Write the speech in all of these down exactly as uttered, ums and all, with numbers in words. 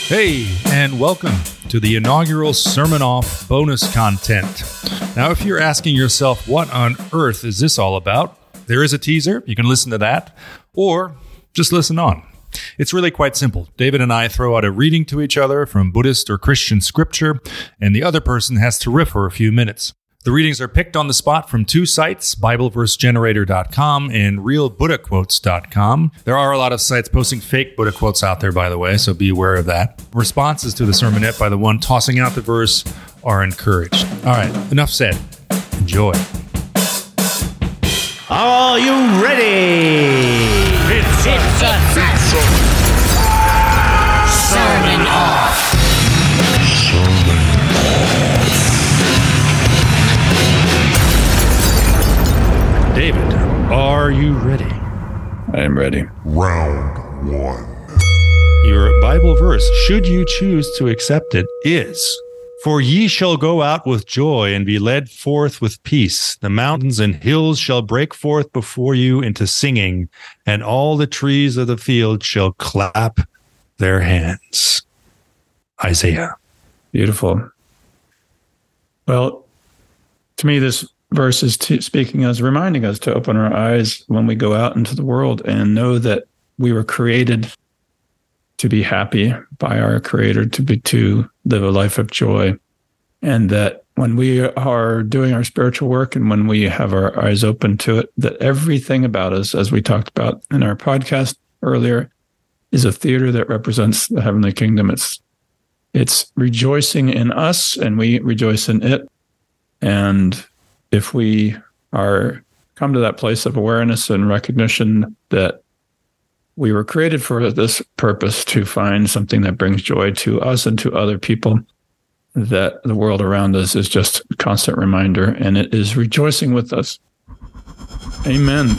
Hey, and welcome to the inaugural Sermon Off bonus content. Now, if you're asking yourself, what on earth is this all about? There is a teaser. You can listen to that, or just listen on. It's really quite simple. David and I throw out a reading to each other from Buddhist or Christian scripture, and the other person has to riff for a few minutes. The readings are picked on the spot from two sites, Bible Verse Generator dot com and Real Buddha Quotes dot com. There are a lot of sites posting fake Buddha quotes out there, by the way, so be aware of that. Responses to the sermonette by the one tossing out the verse are encouraged. All right, enough said. Enjoy. Are you ready? It's, it's a, it's a Sermon Off. David, are you ready? I am ready. Round one. Your Bible verse, should you choose to accept it, is, "For ye shall go out with joy and be led forth with peace. The mountains and hills shall break forth before you into singing, and all the trees of the field shall clap their hands." Isaiah. Beautiful. Well, to me, this verse is t- speaking us, reminding us to open our eyes when we go out into the world and know that we were created to be happy by our Creator, to be to live a life of joy, and that when we are doing our spiritual work and when we have our eyes open to it, that everything about us, as we talked about in our podcast earlier, is a theater that represents the heavenly kingdom. It's it's rejoicing in us, and we rejoice in it. And if we are come to that place of awareness and recognition that we were created for this purpose, to find something that brings joy to us and to other people, that the world around us is just a constant reminder, and it is rejoicing with us. Amen.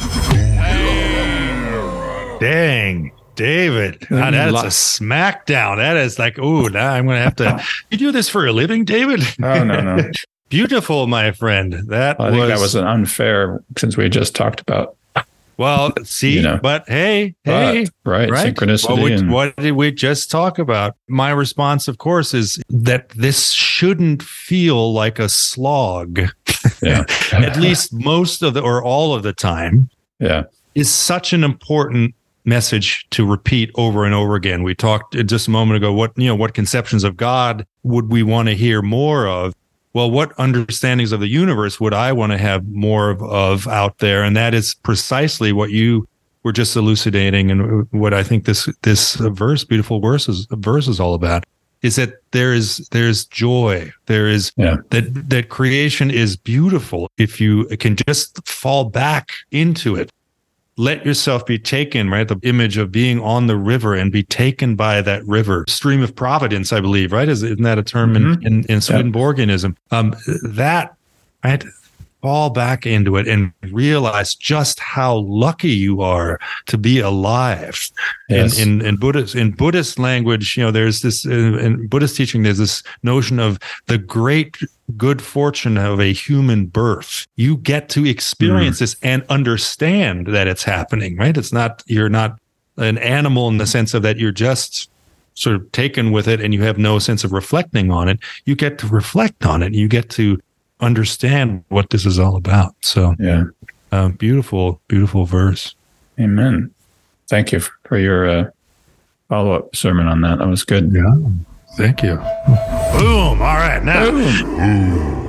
Dang, David. Now, that is a smackdown. That is like, ooh, now I'm going to have to. You do this for a living, David? Oh, no, no. Beautiful, my friend. That well, I was, think that was an unfair, since we just talked about. Well, see, you know, but hey, hey, but, right, right, synchronicity. What, we, and, what did we just talk about? My response, of course, is that this shouldn't feel like a slog. Yeah. At least most of the, or all of the time. Yeah. Is such an important message to repeat over and over again. We talked just a moment ago, what, you know, what conceptions of God would we want to hear more of? Well, what understandings of the universe would I want to have more of, of out there? And that is precisely what you were just elucidating, and what I think this this verse, beautiful verse, is, verse is all about, is that there is there's joy. There is yeah. that that creation is beautiful if you can just fall back into it. Let yourself be taken, right? The image of being on the river and be taken by that river. Stream of providence, I believe, right? Isn't that a term mm-hmm. in, in, in Swedenborgianism? Um, that, right? Fall back into it and realize just how lucky you are to be alive. Yes. In, in, in Buddhist, in Buddhist language, you know, there's this, in, in Buddhist teaching, there's this notion of the great good fortune of a human birth. You get to experience mm. this and understand that it's happening, right? It's not, you're not an animal in the sense of that you're just sort of taken with it and you have no sense of reflecting on it. You get to reflect on it. You get to understand what this is all about. So, yeah, uh, beautiful, beautiful verse. Amen. Thank you for your uh, follow-up sermon on that. That was good. Yeah. Thank you. Boom. All right. Now. Boom.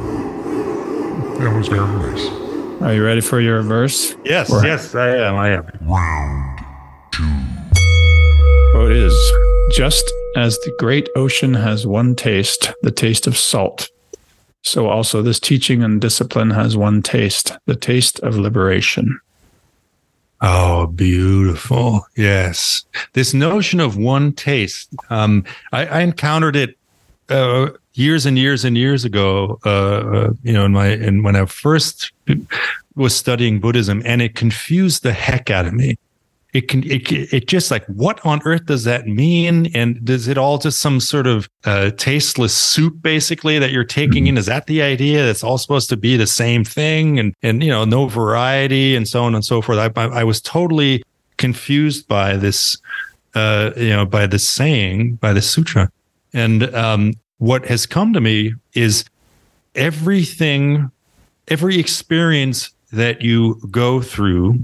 That was very nice. Are you ready for your verse? Yes. Or, yes, I am. I am. Round two. Oh, it is. Just as the great ocean has one taste, the taste of salt, so also this teaching and discipline has one taste, the taste of liberation. Oh, beautiful. Yes. This notion of one taste, um, I, I encountered it uh, years and years and years ago, uh, uh, you know, in my, in when I first was studying Buddhism, and it confused the heck out of me. It can, it, it just like, what on earth does that mean? And does it all just some sort of uh, tasteless soup, basically, that you're taking in? Is that the idea? That's all supposed to be the same thing, and, and, you know, no variety and so on and so forth. I, I, I was totally confused by this, uh, you know, by the saying, by the sutra. And um, what has come to me is everything, every experience that you go through,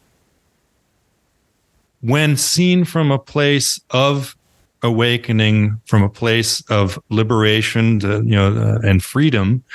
when seen from a place of awakening, from a place of liberation, to, you know, uh, and freedom,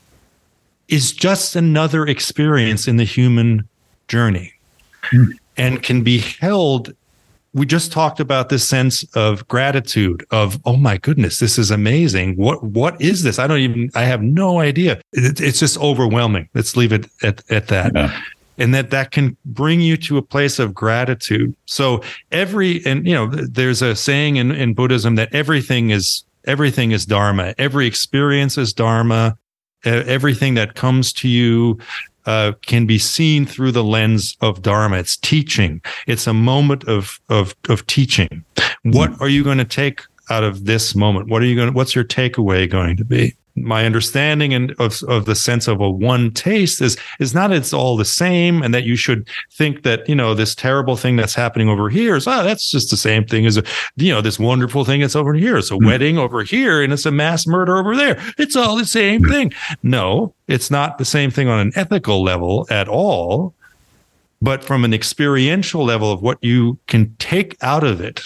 is just another experience in the human journey, mm. and can be held. We just talked about this sense of gratitude of, oh my goodness, this is amazing. What, what is this? I don't even, I have no idea. It, it's just overwhelming. Let's leave it at, at that. Yeah. And that that can bring you to a place of gratitude. So every, and you know, there's a saying in, in Buddhism that everything is, everything is Dharma. Every experience is Dharma. Everything that comes to you uh, can be seen through the lens of Dharma. It's teaching. It's a moment of of of teaching. What mm-hmm. are you going to take out of this moment? What are you going? What's your takeaway going to be? My understanding and of of the sense of a one taste is is not it's all the same, and that you should think that, you know, this terrible thing that's happening over here is, oh, that's just the same thing as, you know, this wonderful thing that's over here. It's a mm-hmm. wedding over here and it's a mass murder over there. It's all the same thing. No, it's not the same thing on an ethical level at all, but from an experiential level of what you can take out of it,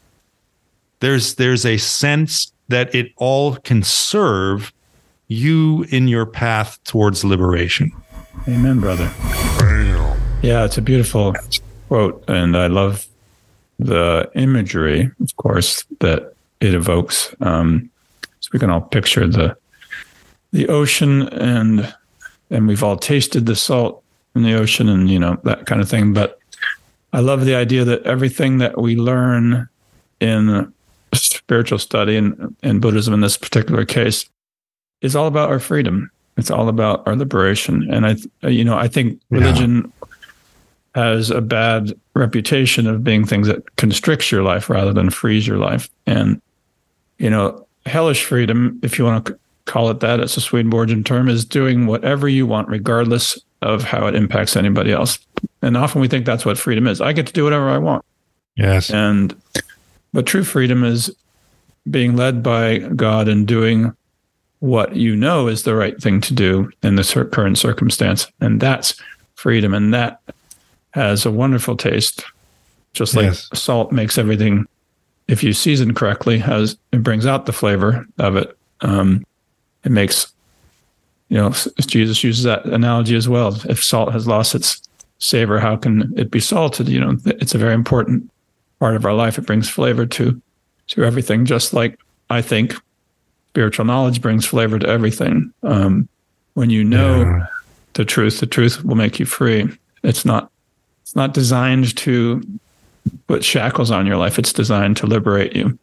there's there's a sense that it all can serve you in your path towards liberation. Amen, brother. Bam. Yeah, it's a beautiful quote, and I love the imagery, of course, that it evokes. Um, so we can all picture the the ocean, and and we've all tasted the salt in the ocean, and you know, that kind of thing. But I love the idea that everything that we learn in spiritual study and, and Buddhism in this particular case is all about our freedom. It's all about our liberation. And I, you know, I think religion yeah. has a bad reputation of being things that constricts your life rather than frees your life. And, you know, hellish freedom, if you want to call it that, it's a Swedenborgian term, is doing whatever you want, regardless of how it impacts anybody else. And often we think that's what freedom is. I get to do whatever I want. Yes. And, but true freedom is being led by God and doing what you know is the right thing to do in the cir- current circumstance. And that's freedom. And that has a wonderful taste, just like yes. salt makes everything, if you season correctly, has it brings out the flavor of it. Um, it makes, you know, Jesus uses that analogy as well. If salt has lost its savor, how can it be salted? You know, it's a very important part of our life. It brings flavor to to everything, just like I think spiritual knowledge brings flavor to everything. Um, when you know yeah. the truth, the truth will make you free. It's not it's not designed to put shackles on your life. It's designed to liberate you.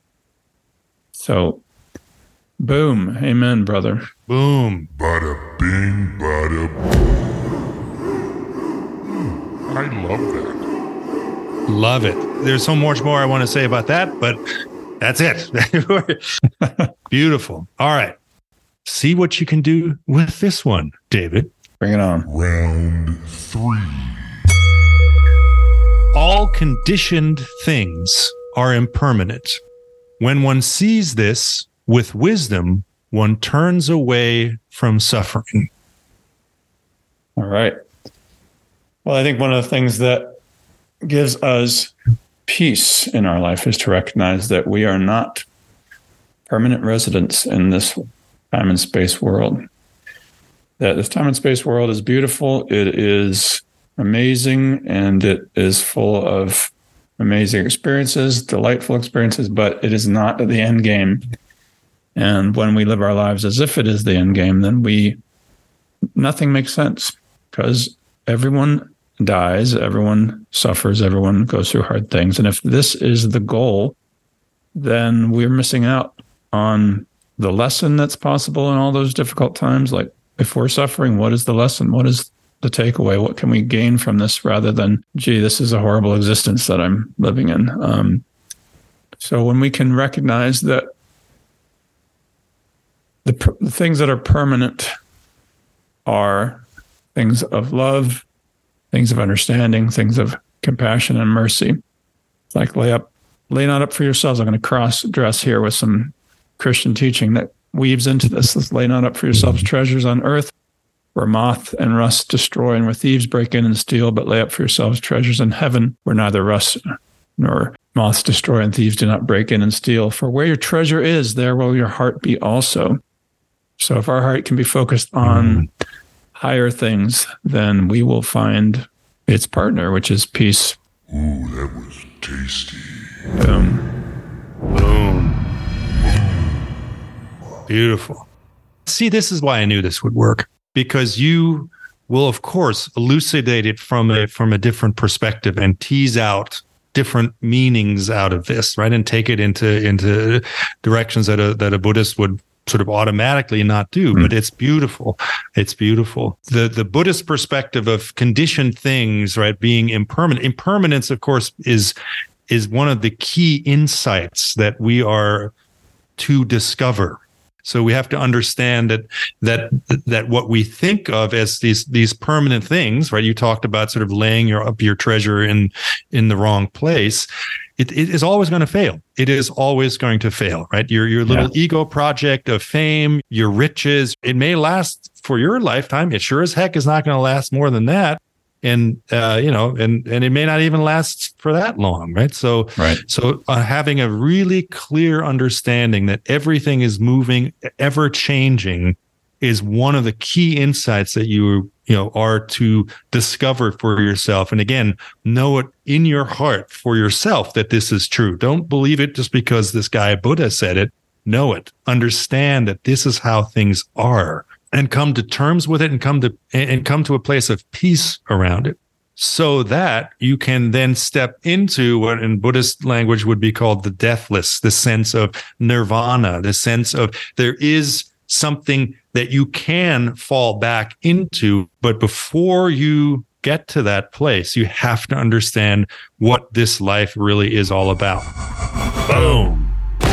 So, boom. Amen, brother. Boom. Bada bing, bada boom. I love that. Love it. There's so much more I want to say about that, but that's it. Beautiful. All right. See what you can do with this one, David. Bring it on. Round three. All conditioned things are impermanent. When one sees this with wisdom, one turns away from suffering. All right. Well, I think one of the things that gives us peace in our life is to recognize that we are not permanent residents in this time and space world. That this time and space world is beautiful, it is amazing, and it is full of amazing experiences, delightful experiences, but it is not the end game. And when we live our lives as if it is the end game, then we nothing makes sense, because everyone dies, everyone suffers, everyone goes through hard things. And if this is the goal, then we're missing out on the lesson that's possible in all those difficult times. Like, if we're suffering, what is the lesson? What is the takeaway? What can we gain from this, rather than, gee, this is a horrible existence that I'm living in? Um, so when we can recognize that the, per- the things that are permanent are things of love, things of understanding, things of compassion and mercy. Like lay up lay not up for yourselves. I'm going to cross dress here with some Christian teaching that weaves into this. Let's lay not up for yourselves treasures on earth, where moth and rust destroy and where thieves break in and steal, but lay up for yourselves treasures in heaven, where neither rust nor moths destroy and thieves do not break in and steal. For where your treasure is, there will your heart be also. So if our heart can be focused on mm. higher things, then we will find its partner, which is peace. Ooh, that was tasty. Boom. Boom. Beautiful. See, this is why I knew this would work, because you will, of course, elucidate it from a from a different perspective and tease out different meanings out of this, right? And take it into into directions that a that a Buddhist would sort of automatically not do. Mm. But it's beautiful. It's beautiful. The the Buddhist perspective of conditioned things, right, being impermanent. Impermanence, of course, is is one of the key insights that we are to discover. So we have to understand that that that what we think of as these these permanent things, right? You talked about sort of laying your up your treasure in in the wrong place. It, it is always going to fail. It is always going to fail, right? Your your little yeah. ego project of fame, your riches, it may last for your lifetime. It sure as heck is not going to last more than that. And, uh, you know, and, and it may not even last for that long, right? So, right. so uh, having a really clear understanding that everything is moving, ever changing, is one of the key insights that you, you know, are to discover for yourself. And again, know it in your heart for yourself that this is true. Don't believe it just because this guy Buddha said it. Know it. Understand that this is how things are. And come to terms with it, and come to and come to a place of peace around it, so that you can then step into what in Buddhist language would be called the deathless, the sense of nirvana, the sense of there is something that you can fall back into. But before you get to that place, you have to understand what this life really is all about. Boom.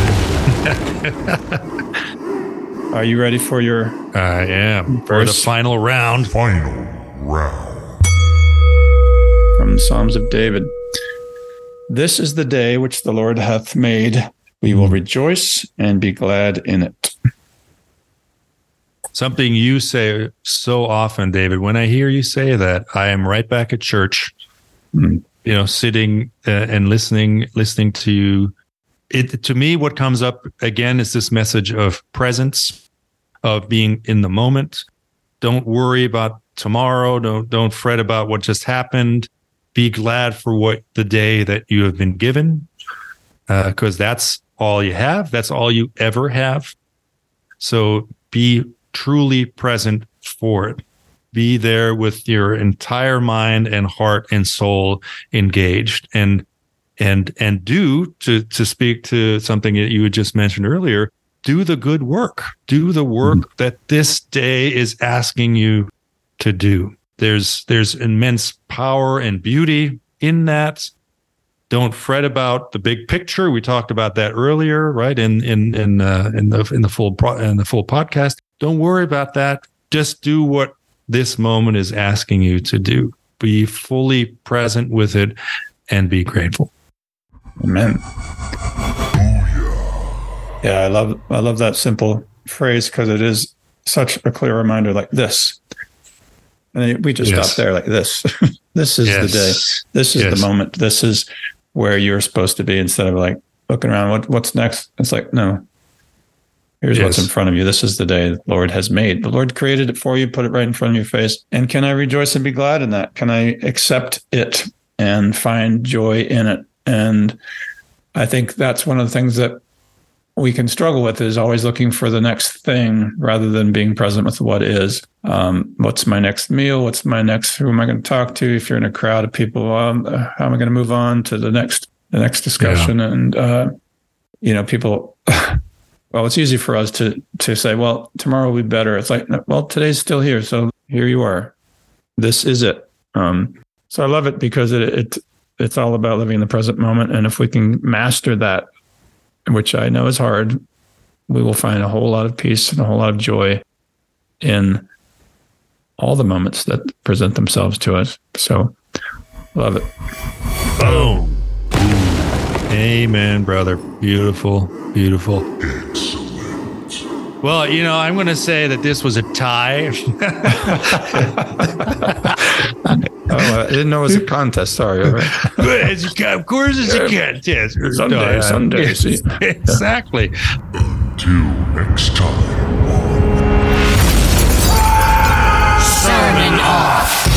Are you ready for your I am. For the final round. Final round. From the Psalms of David. This is the day which the Lord hath made. We will rejoice and be glad in it. Something you say so often, David. When I hear you say that, I am right back at church, mm. you know, sitting uh, and listening, listening to you. It, to me, what comes up again is this message of presence, of being in the moment. Don't worry about tomorrow. Don't don't fret about what just happened. Be glad for what the day that you have been given, because uh, that's all you have. That's all you ever have. So be truly present for it. Be there with your entire mind and heart and soul engaged, and and and do, to to speak to something that you had just mentioned earlier, do the good work. Do the work mm-hmm. that this day is asking you to do. There's there's immense power and beauty in that. Don't fret about the big picture. We talked about that earlier, right? In in in uh, in the in the full pro, in the full podcast. Don't worry about that. Just do what this moment is asking you to do. Be fully present with it and be grateful. Amen. Yeah, I love I love that simple phrase, because it is such a clear reminder, like this. And we just yes. stop there, like this. This is yes. the day. This is yes. the moment. This is where you're supposed to be, instead of like looking around, what what's next? It's like, no. Here's yes. what's in front of you. This is the day the Lord has made. The Lord created it for you, put it right in front of your face. And can I rejoice and be glad in that? Can I accept it and find joy in it? And I think that's one of the things that we can struggle with, is always looking for the next thing rather than being present with what is. Um, what's my next meal? What's my next, who am I going to talk to? If you're in a crowd of people, um, how am I going to move on to the next, the next discussion? Yeah. And, uh, you know, people, well, it's easy for us to, to say, well, tomorrow will be better. It's like, well, today's still here. So here you are. This is it. Um, so I love it, because it, it, it's all about living in the present moment. And if we can master that, which I know is hard, we will find a whole lot of peace and a whole lot of joy in all the moments that present themselves to us. So, love it. Boom. Amen, brother. Beautiful, beautiful. Excellent. Well, you know, I'm going to say that this was a tie. Oh, I didn't know it was a contest. Sorry. All right. As you can, of course, as you can. Yes. Someday, someday. Yes, See? exactly. Until next time on Sermon off.